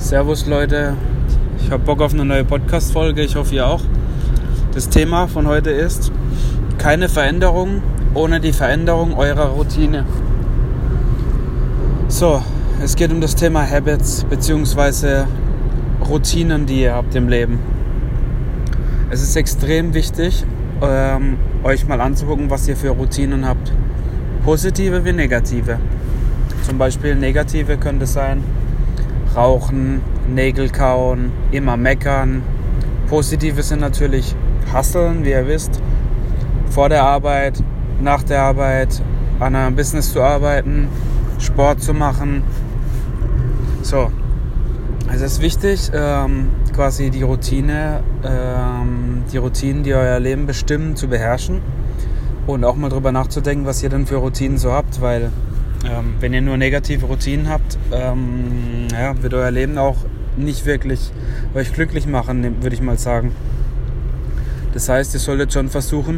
Servus Leute, ich habe Bock auf eine neue Podcast-Folge, ich hoffe ihr auch. Das Thema von heute ist: keine Veränderung ohne die Veränderung eurer Routine. So, es geht um das Thema Habits bzw. Routinen, die ihr habt im Leben. Es ist extrem wichtig, euch mal anzugucken, was ihr für Routinen habt. Positive wie negative. Zum Beispiel negative könnte sein: Rauchen, Nägel kauen, immer meckern. Positive sind natürlich Hustlen, wie ihr wisst. Vor der Arbeit, nach der Arbeit, an einem Business zu arbeiten, Sport zu machen. So, also es ist wichtig, quasi die Routinen, die euer Leben bestimmen, zu beherrschen und auch mal drüber nachzudenken, was ihr denn für Routinen so habt, weil wenn ihr nur negative Routinen habt, wird euer Leben auch nicht wirklich euch glücklich machen, würde ich mal sagen. Das heißt, ihr solltet schon versuchen,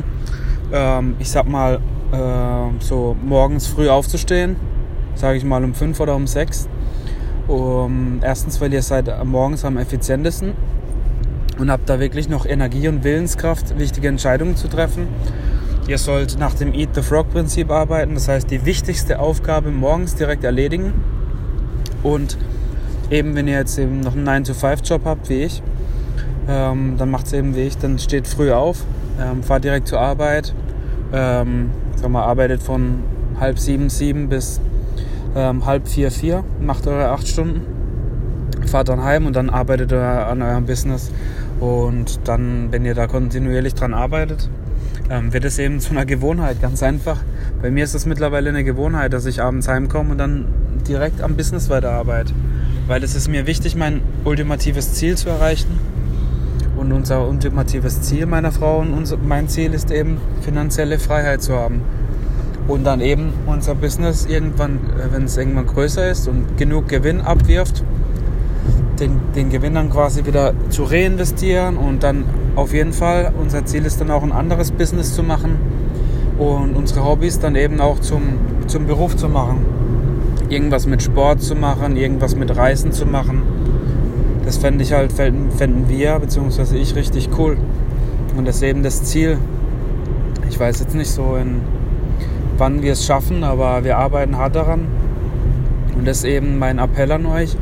so morgens früh aufzustehen, sage ich mal um 5 oder um 6. Erstens, weil ihr seid morgens am effizientesten und habt da wirklich noch Energie und Willenskraft, wichtige Entscheidungen zu treffen. Ihr sollt nach dem Eat the Frog-Prinzip arbeiten, das heißt die wichtigste Aufgabe morgens direkt erledigen. Und eben, wenn ihr jetzt eben noch einen 9-to-5-Job habt, wie ich, dann macht es eben wie ich, dann steht früh auf, fahrt direkt zur Arbeit, arbeitet von 6:30 bis 3:30, macht eure 8 Stunden, fahrt dann heim und dann arbeitet ihr an eurem Business. Und dann, wenn ihr da kontinuierlich dran arbeitet, wird es eben zu einer Gewohnheit, ganz einfach. Bei mir ist es mittlerweile eine Gewohnheit, dass ich abends heimkomme und dann direkt am Business weiterarbeite. Weil es ist mir wichtig, mein ultimatives Ziel zu erreichen. Und unser ultimatives Ziel meiner Frau und mein Ziel ist eben, finanzielle Freiheit zu haben. Und dann eben unser Business irgendwann, wenn es irgendwann größer ist und genug Gewinn abwirft, den Gewinn dann quasi wieder zu reinvestieren und dann auf jeden Fall, unser Ziel ist dann auch ein anderes Business zu machen und unsere Hobbys dann eben auch zum Beruf zu machen. Irgendwas mit Sport zu machen, irgendwas mit Reisen zu machen. Das fänden wir, beziehungsweise ich, richtig cool. Und das ist eben das Ziel. Ich weiß jetzt nicht so, wann wir es schaffen, aber wir arbeiten hart daran. Und das ist eben mein Appell an euch.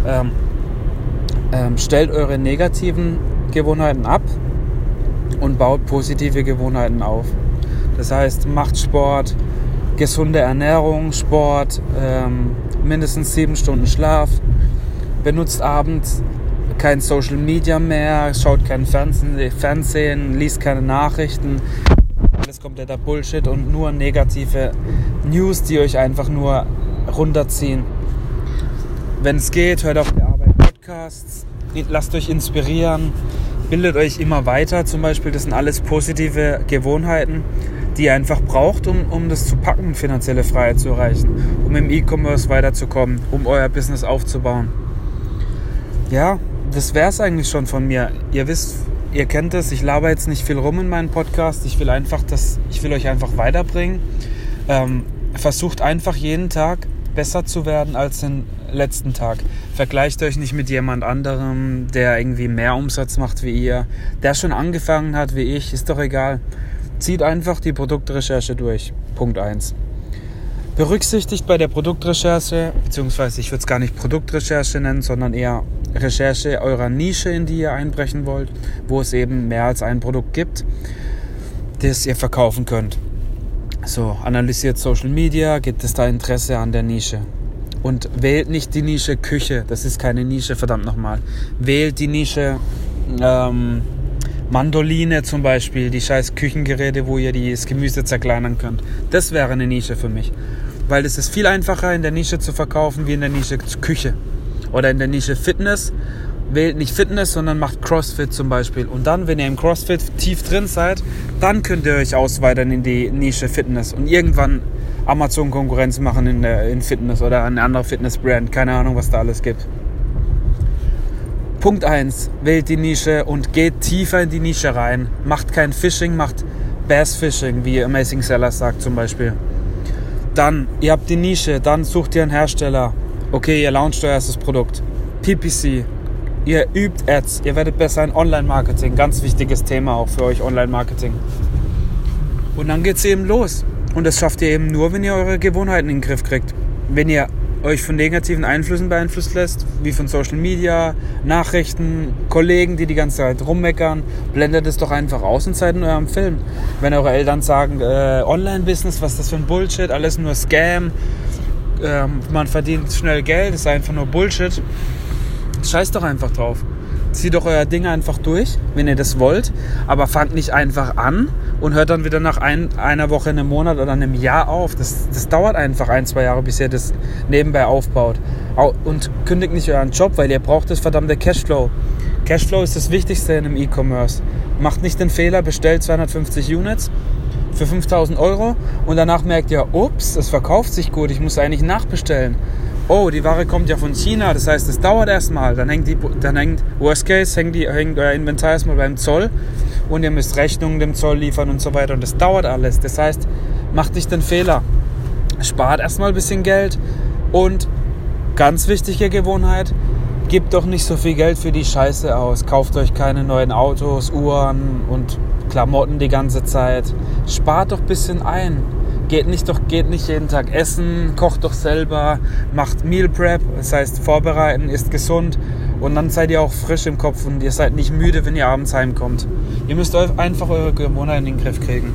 Stellt eure negativen Gewohnheiten ab und baut positive Gewohnheiten auf. Das heißt, macht Sport, gesunde Ernährung, Sport, mindestens 7 Stunden Schlaf, benutzt abends kein Social Media mehr, schaut kein Fernsehen, liest keine Nachrichten, alles kompletter Bullshit und nur negative News, die euch einfach nur runterziehen. Wenn es geht, hört auf der Arbeit Podcasts, lasst euch inspirieren, bildet euch immer weiter zum Beispiel. Das sind alles positive Gewohnheiten, die ihr einfach braucht, um das zu packen, finanzielle Freiheit zu erreichen, um im E-Commerce weiterzukommen, um euer Business aufzubauen. Ja, das wäre es eigentlich schon von mir. Ihr wisst, ihr kennt es, ich laber jetzt nicht viel rum in meinem Podcast, ich will euch einfach weiterbringen. Versucht einfach jeden Tag besser zu werden als den letzten Tag. Vergleicht euch nicht mit jemand anderem, der irgendwie mehr Umsatz macht wie ihr, der schon angefangen hat wie ich, ist doch egal. Zieht einfach die Produktrecherche durch. Punkt 1. Berücksichtigt bei der Produktrecherche, beziehungsweise ich würde es gar nicht Produktrecherche nennen, sondern eher Recherche eurer Nische, in die ihr einbrechen wollt, wo es eben mehr als ein Produkt gibt, das ihr verkaufen könnt. So, analysiert Social Media, gibt es da Interesse an der Nische. Und wählt nicht die Nische Küche, das ist keine Nische, verdammt nochmal. Wählt die Nische Mandoline zum Beispiel, die scheiß Küchengeräte, wo ihr das Gemüse zerkleinern könnt. Das wäre eine Nische für mich. Weil es ist viel einfacher in der Nische zu verkaufen, wie in der Nische Küche. Oder in der Nische Fitness. Wählt nicht Fitness, sondern macht CrossFit zum Beispiel. Und dann, wenn ihr im CrossFit tief drin seid, dann könnt ihr euch ausweiten in die Nische Fitness. Und irgendwann Amazon-Konkurrenz machen in Fitness oder eine andere Fitness-Brand. Keine Ahnung, was da alles gibt. Punkt 1. Wählt die Nische und geht tiefer in die Nische rein. Macht kein Fishing, macht Bass Fishing, wie Amazing Sellers sagt zum Beispiel. Dann, ihr habt die Nische, dann sucht ihr einen Hersteller. Okay, ihr launcht euer erstes Produkt. PPC. Ihr übt Ads. Ihr werdet besser in Online-Marketing. Ganz wichtiges Thema auch für euch, Online-Marketing. Und dann geht's eben los. Und das schafft ihr eben nur, wenn ihr eure Gewohnheiten in den Griff kriegt. Wenn ihr euch von negativen Einflüssen beeinflussen lässt, wie von Social Media, Nachrichten, Kollegen, die ganze Zeit rummeckern, blendet es doch einfach aus und seid in eurem Film. Wenn eure Eltern sagen, Online-Business, was ist das für ein Bullshit, alles nur Scam, man verdient schnell Geld, ist einfach nur Bullshit, scheißt doch einfach drauf. Zieht doch euer Ding einfach durch, wenn ihr das wollt, aber fangt nicht einfach an und hört dann wieder nach einer Woche, einem Monat oder einem Jahr auf. Das dauert einfach 1-2 Jahre, bis ihr das nebenbei aufbaut. Und kündigt nicht euren Job, weil ihr braucht das verdammte Cashflow. Cashflow ist das Wichtigste in einem E-Commerce. Macht nicht den Fehler, bestellt 250 Units für 5.000 Euro und danach merkt ihr, ups, es verkauft sich gut, ich muss eigentlich nachbestellen. Oh, die Ware kommt ja von China, das heißt, es dauert erstmal. Dann hängt Worst Case, hängt euer Inventar erstmal beim Zoll und ihr müsst Rechnungen dem Zoll liefern und so weiter. Und das dauert alles. Das heißt, macht nicht den Fehler. Spart erstmal ein bisschen Geld und ganz wichtige Gewohnheit, gebt doch nicht so viel Geld für die Scheiße aus. Kauft euch keine neuen Autos, Uhren und Klamotten die ganze Zeit. Spart doch ein bisschen ein. Geht nicht jeden Tag essen, kocht doch selber, macht Meal Prep, das heißt vorbereiten, isst gesund und dann seid ihr auch frisch im Kopf und ihr seid nicht müde, wenn ihr abends heimkommt. Ihr müsst einfach eure Gewohnheiten in den Griff kriegen.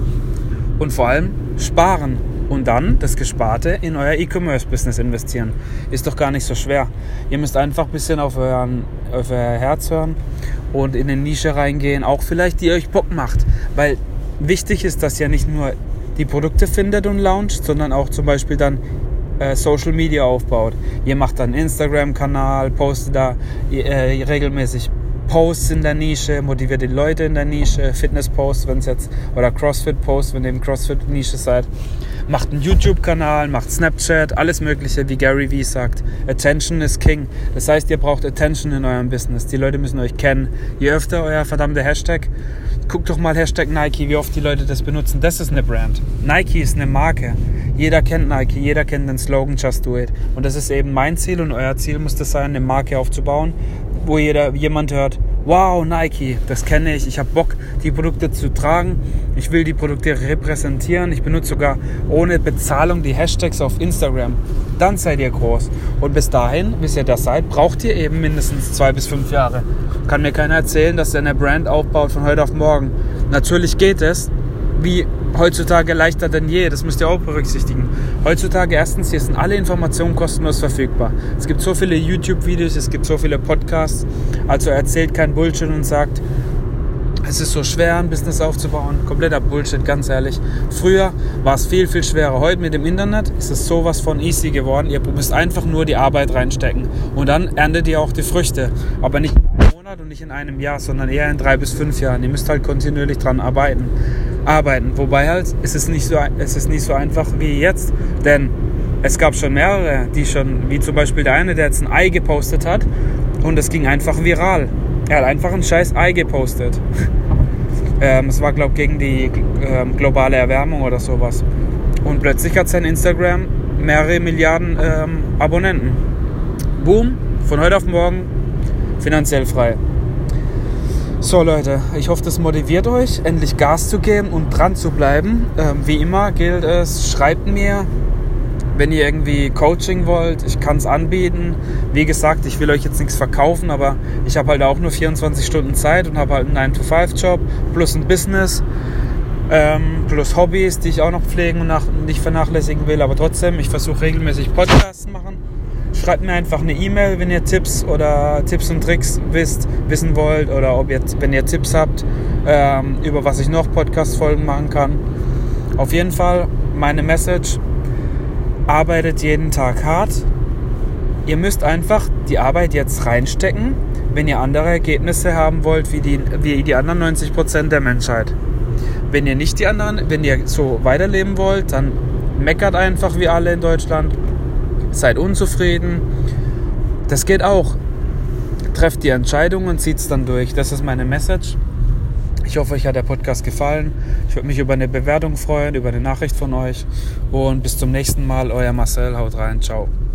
Und vor allem sparen und dann das Gesparte in euer E-Commerce-Business investieren. Ist doch gar nicht so schwer. Ihr müsst einfach ein bisschen auf euer Herz hören und in eine Nische reingehen, auch vielleicht die euch Bock macht, weil wichtig ist, dass ihr nicht nur die Produkte findet und launcht, sondern auch zum Beispiel dann Social Media aufbaut. Ihr macht dann einen Instagram-Kanal, postet da regelmäßig Posts in der Nische, motiviert die Leute in der Nische, Fitness-Posts, wenn es jetzt, oder Crossfit-Posts, wenn ihr im Crossfit-Nische seid. Macht einen YouTube-Kanal, macht Snapchat, alles Mögliche, wie Gary Vee sagt. Attention is King. Das heißt, ihr braucht Attention in eurem Business. Die Leute müssen euch kennen. Je öfter euer verdammter Hashtag, guckt doch mal Hashtag Nike, wie oft die Leute das benutzen. Das ist eine Brand. Nike ist eine Marke. Jeder kennt Nike, jeder kennt den Slogan Just Do It. Und das ist eben mein Ziel und euer Ziel muss das sein, eine Marke aufzubauen, wo jemand hört, wow, Nike, das kenne ich habe Bock, die Produkte zu tragen, ich will die Produkte repräsentieren, ich benutze sogar ohne Bezahlung die Hashtags auf Instagram. Dann seid ihr groß. Und bis dahin, bis ihr das seid, braucht ihr eben mindestens 2 bis 5 Jahre. Kann mir keiner erzählen, dass er eine Brand aufbaut von heute auf morgen. Natürlich geht es, wie heutzutage leichter denn je, das müsst ihr auch berücksichtigen. Heutzutage erstens, hier sind alle Informationen kostenlos verfügbar. Es gibt so viele YouTube-Videos, es gibt so viele Podcasts, also erzählt kein Bullshit und sagt, es ist so schwer, ein Business aufzubauen. Kompletter Bullshit, ganz ehrlich. Früher war es viel, viel schwerer. Heute mit dem Internet ist es sowas von easy geworden. Ihr müsst einfach nur die Arbeit reinstecken und dann erntet ihr auch die Früchte. Aber nicht in einem Monat und nicht in einem Jahr, sondern eher in 3 bis 5 Jahren. Ihr müsst halt kontinuierlich dran arbeiten. Wobei halt ist es nicht so einfach wie jetzt, denn es gab schon mehrere, wie zum Beispiel der eine, der jetzt ein Ei gepostet hat und es ging einfach viral. Er hat einfach ein scheiß Ei gepostet. Es war, glaube ich, gegen die globale Erwärmung oder sowas. Und plötzlich hat sein Instagram mehrere Milliarden Abonnenten. Boom, von heute auf morgen finanziell frei. So Leute, ich hoffe, das motiviert euch, endlich Gas zu geben und dran zu bleiben. Wie immer gilt es, schreibt mir, wenn ihr irgendwie Coaching wollt, ich kann es anbieten. Wie gesagt, ich will euch jetzt nichts verkaufen, aber ich habe halt auch nur 24 Stunden Zeit und habe halt einen 9-to-5-Job plus ein Business, plus Hobbys, die ich auch noch pflegen und nicht vernachlässigen will. Aber trotzdem, ich versuche regelmäßig Podcasts zu machen. Schreibt mir einfach eine E-Mail, wenn ihr Tipps und Tricks wissen wollt oder wenn ihr Tipps habt, über was ich noch Podcast-Folgen machen kann. Auf jeden Fall meine Message: Arbeitet jeden Tag hart. Ihr müsst einfach die Arbeit jetzt reinstecken, wenn ihr andere Ergebnisse haben wollt wie die anderen 90% der Menschheit. Wenn ihr so weiterleben wollt, dann meckert einfach wie alle in Deutschland. Seid unzufrieden. Das geht auch. Trefft die Entscheidung und zieht es dann durch. Das ist meine Message. Ich hoffe, euch hat der Podcast gefallen. Ich würde mich über eine Bewertung freuen, über eine Nachricht von euch. Und bis zum nächsten Mal, euer Marcel. Haut rein. Ciao.